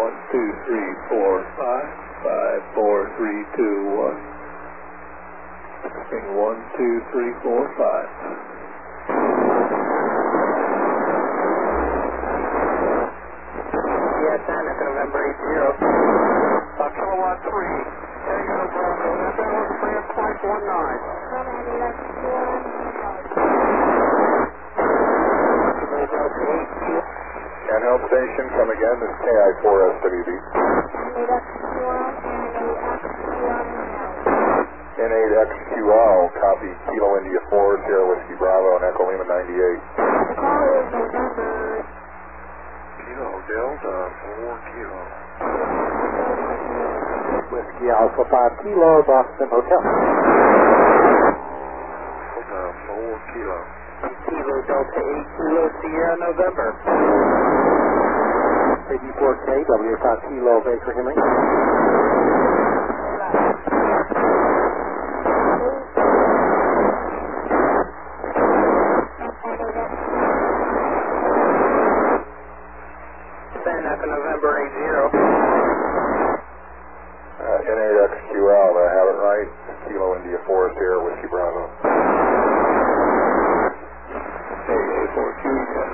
12345, 54321. Testing 12345. Yes, Anna, November 80. Kilowatt 3. Tango Bravo, Echo, France Flight 19. Handheld station, come again. This is KI4SWB. N8XQL, copy. Kilo India 4, Sierra Whiskey Bravo, and Echo Lima 98. Kilo Delta 4 Kilo. Whiskey Alpha 5 Kilo, Boston Hotel. Delta 4 Kilo. Kilo Delta 8 Kilo Sierra November. AB4K, W5 Kilo Baker Henry. November 80. N8XQL, did I have it right? Kilo India 4, Sierra Whiskey Bravo. AA4Q, yes.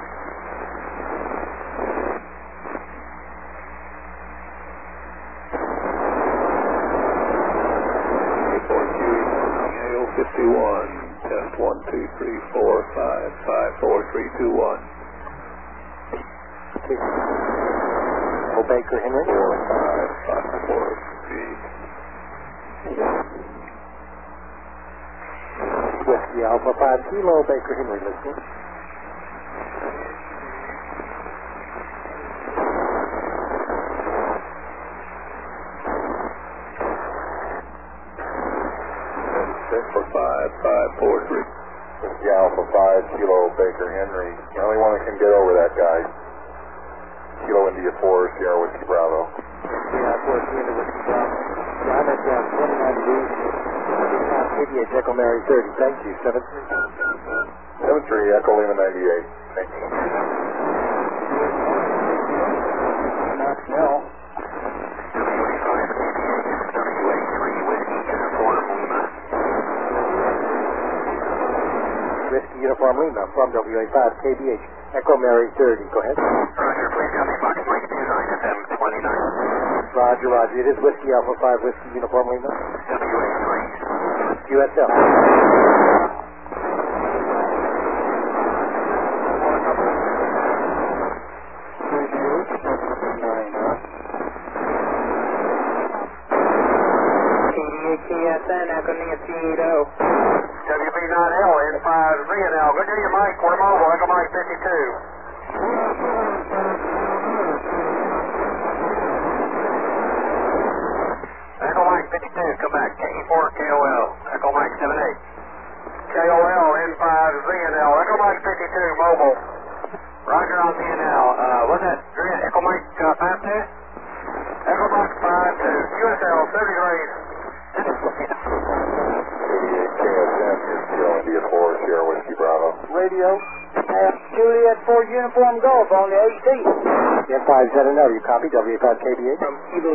AA4Q, AO51, test 12345, 54321. Baker Henry. 4553. Whiskey Alpha 5 Kilo Baker Henry listening. For 5543. Whiskey Alpha 5 Kilo Baker Henry. The only one that can get over that guy. Kilo India 4, Sierra Whiskey Bravo. Yeah, 4 Sierra Whiskey Bravo. I'm at 29 degrees. KBH Echo Mary 30. Thank you. 73. 73, Echo Lima 98. Thank you. Not now. Whiskey Uniform Lima from WA5 KBH Echo Mary 30. Go ahead. Roger, please copy Fox Mike 29 FM 29. Roger, Roger. It is Whiskey Alpha 5 Whiskey Uniform Lima. WA3. USL. KSN Echo Nancy 80. WB9L N5ZNL. Good day, Mike. We're mobile. Echo Mike 52. Echo Mike 52. Come back. KE4 KOL. Echo Mike 78. KOL N5ZNL. Echo Mike 52. Mobile. Roger on ZNL. What's that? Echo Mike 52? Echo Mike 52. USL 30 degrees. 88 KSM, Kilo India 4, Sierra Whiskey Bravo. Radio. Juliet 4 Uniform Golf on the AC. N5ZNL, you copy? WA5 KBH. From Kilo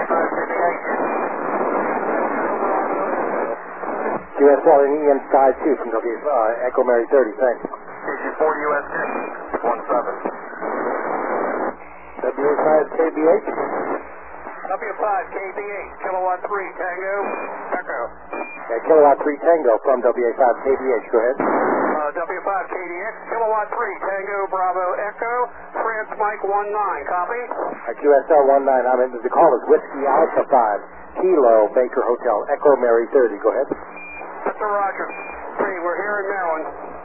7558. USL and EN Sky 2 from Echo Mary 30, thanks. Station 4 US 17. WA5 KBH. W5 KBH, Kilowatt 3 Tango, Echo. Kilowatt 3 Tango from WA5 KBH, go ahead. W5 KDX, Kilowatt 3 Tango, Bravo, Echo, France Mike 19, copy? QSL 19, the call is Whiskey Alpha 5, Kilo, Baker Hotel, Echo Mary 30, go ahead. Mr. Roger, 3, we're here in Maryland.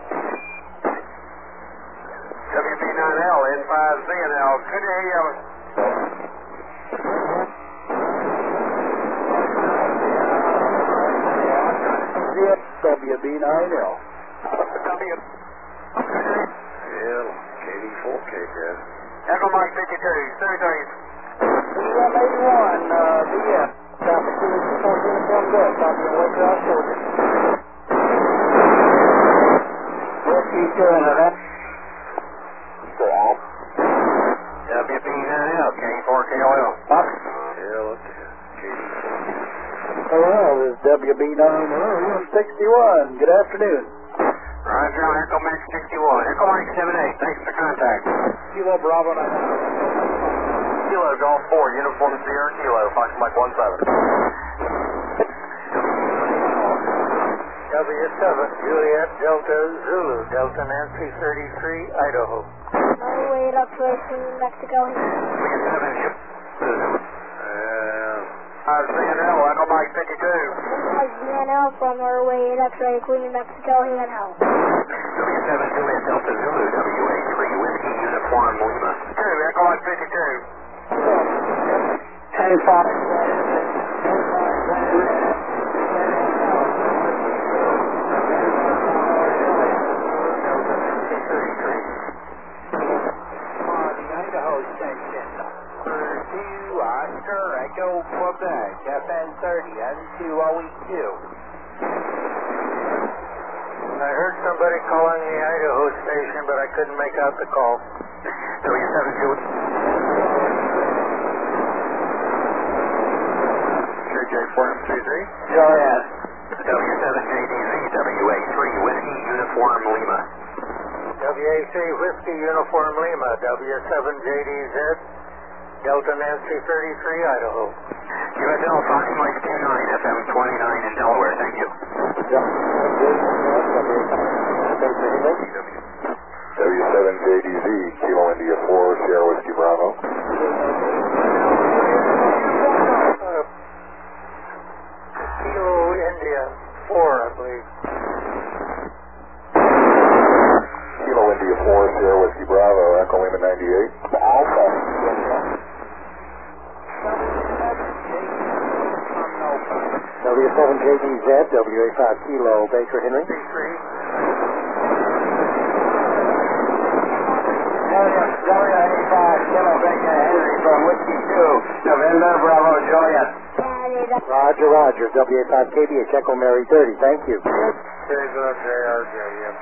WB9L, N5ZNL, good to hear you. WB9L. KD4K, yes. Echo Mike 52, 30 days. BM81, BM. Traffic to the Uniform Golf, copy on Wake Rock, Georgia. Whiskey 2 WB9L, K4K KOL. Fox. Yeah, let's see. Hello, this is WB9 61. Good afternoon. Roger, Echo Max 61. Echo Mike 78. Thanks for contact. Kilo Bravo 9. Kilo Golf 4, Uniform Sierra Kilo, Fox Mike 17. W7 Juliet Delta Zulu Delta Nancy 33 Idaho. Norway, X-ray, Queen, Mexico. ZNL, Echo Mike 52. ZNL from Norway, X-ray, Queen, Mexico, handheld. W7 Juliet Delta Zulu, WA3 Whiskey Uniform Lima. 2, Echo Mike 52. 10 Fox. Echo Quebec, FN30, attitude OE2. I heard somebody calling the Idaho station, but I couldn't make out the call. W7 Juliet. JJ4M33. Juliet. W7JDZ, WA3 Whiskey Uniform Lima. WAC Whiskey Uniform Lima, W7JDZ, Delta Nancy 33, Idaho. USL Fox Mike 29, FM 29 in Delaware, thank you. W7JDZ, Kilo India 4, Sierra Whiskey Bravo. Kilo India 4, I believe. Kilo India 4, Sierra Whiskey Bravo, Echo Lima 98. Alpha. W7JDZ, WA5 Kilo, Baker Henry. W85 Kilo, Baker Henry from Whiskey 2, November, Bravo, Juliet. Roger, Roger, WA5 KBH, Echo Mary 30, thank you. JRJ,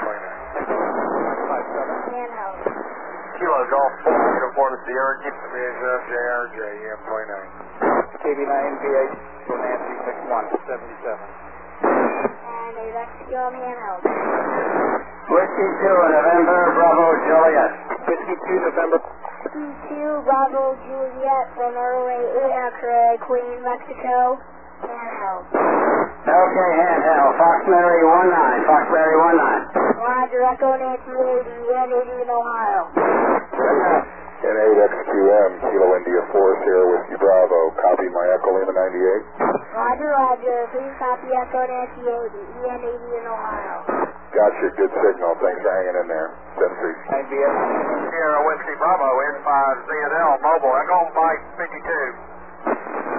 Handheld. Kilo Golf 4, Uniform Sierra JRJ, M29. KB9PH, Nancy 6177. And a Mexico handheld. Whiskey 2, November, Bravo, Juliet. Whiskey 2, November. Whiskey 2, Bravo, Juliet from Norway, X-ray, Queen, Mexico, handheld. Okay, handheld. Fox Mary 19, Fox Mary 19. Roger, Echo Nancy 80, 180 in Ohio. N8XQM, Kilo India 4, Sierra Whiskey Bravo. Copy my Echo Lima 98. Roger, Roger. Please copy Echo Nancy 80, EN80 in Ohio. Gotcha, good signal. Thanks for hanging in there. 10-3. Sierra Whiskey Bravo, N5 ZNL, mobile, Echo Mike 52.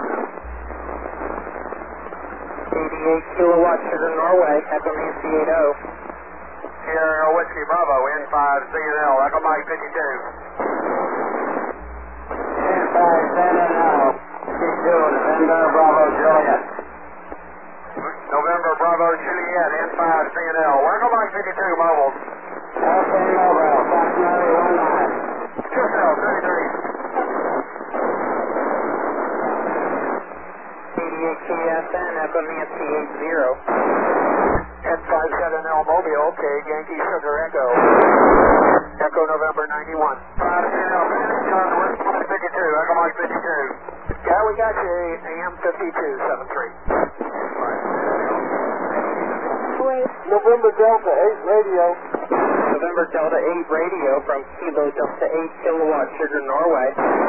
88 kilowatts to the Norway, Echo Nancy 80. Sierra Whiskey Bravo, N5 ZNL, Echo Mike 52. 10-5 ZNL, Whiskey 2, November, Bravo, Juliet. November Bravo Juliet, N5 ZNL, Echo Mike 52, mobile. Okay, mobile, Fox Mary 19. QSL 33. 88 KSN, Echo Nancy 80. N5 ZNL Mobile, okay, Yankee Sugar Echo. Echo November 91. 5 ZNL, Whiskey 52, Echo Mike 52. Yeah, we got you, AM 5273. November Delta 8 radio. November Delta 8 radio from Kilo Delta 8 kilowatt Sugar Norway.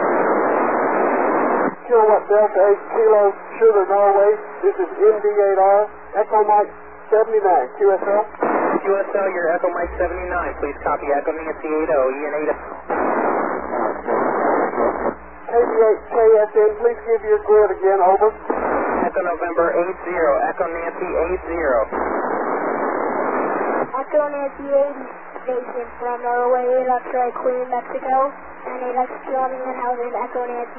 Kilowatt Delta 8 Kilo Sugar Norway. This is MD8R. Echo Mike 79. QSL? QSL, your Echo Mike 79. Please copy Echo Nancy 80, EN80. KB8 KSN, please give your grid again, over. Echo November 80, Echo Nancy 80. Echo Nancy 80 station from Norway, X-ray, Queen, Mexico, and a Mexico handheld in Echo Nancy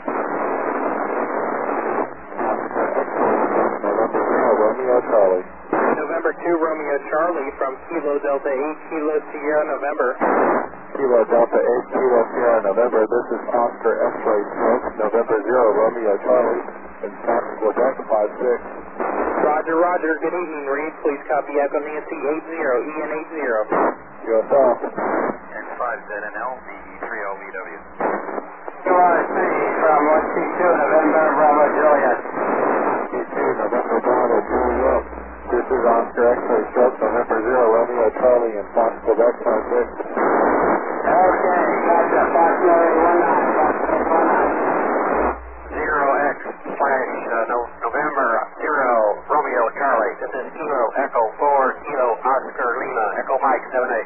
80. Romeo Charlie. November 2 Romeo Charlie from Kilo Delta 8 Kilo Sierra November. Kilo Delta 8 Kilo Sierra November. This is Oscar X-ray stroke November 0 Romeo Charlie. And Fox Quebec 56. Roger, Roger. Good evening, Reed. Please copy Echo Nancy 80, EN 80. USL. X5ZNL, DE30VW. QRC from 1T2 November Bravo Juliet. T2 November Bravo Juliet. This is Oscar X-ray stroke November 0 Romeo Charlie and Fox Quebec 56. Okay, gotcha. Fox Mary 19, Fox Mary 0X slash November 0 Romeo Charlie. This is Kilo Echo 4 Kilo Oscar Lima Echo Mike 78.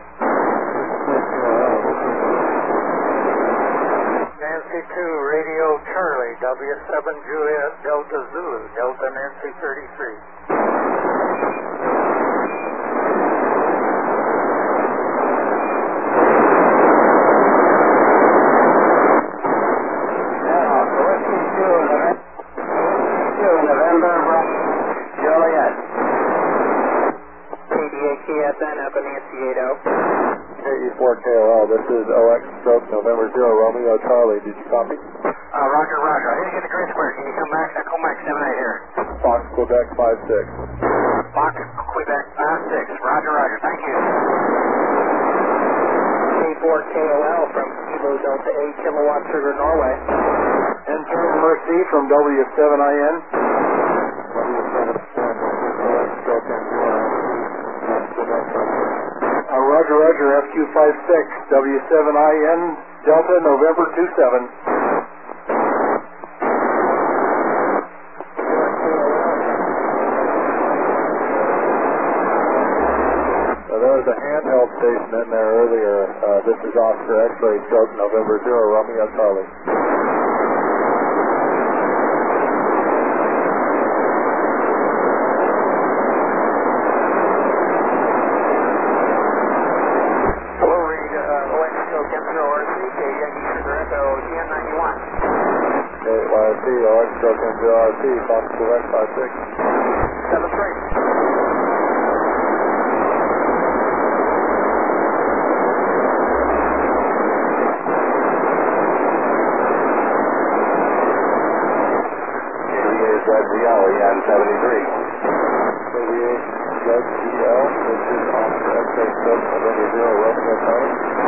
Nancy 2 Radio Charlie W7 Juliet Delta Zulu Delta Nancy 33. KDSN up in Nancy 80. KE4KOL, this is OX stroke November 0 Romeo Charlie. Did you copy? Roger, Roger. I didn't get the grid square. Can you come back? Echo Mike 78 here. Fox Quebec 56. Fox Quebec 56. Roger, Roger. Thank you. K4KOL from Kilo Delta 8 Kilowatt Sugar Norway. Internal Mercy from W7IN. Roger, Roger, FQ56, W7IN, Delta, November 27. There was a handheld station in there earlier. This is Oscar X-ray stroke November 0 Romeo Charlie. KYC, OX stroke MGRC, Fox Quebec 56. 73. ZGL, 73. KVA ZGL, this is Oscar X-ray stroke November 0 Romeo Charlie.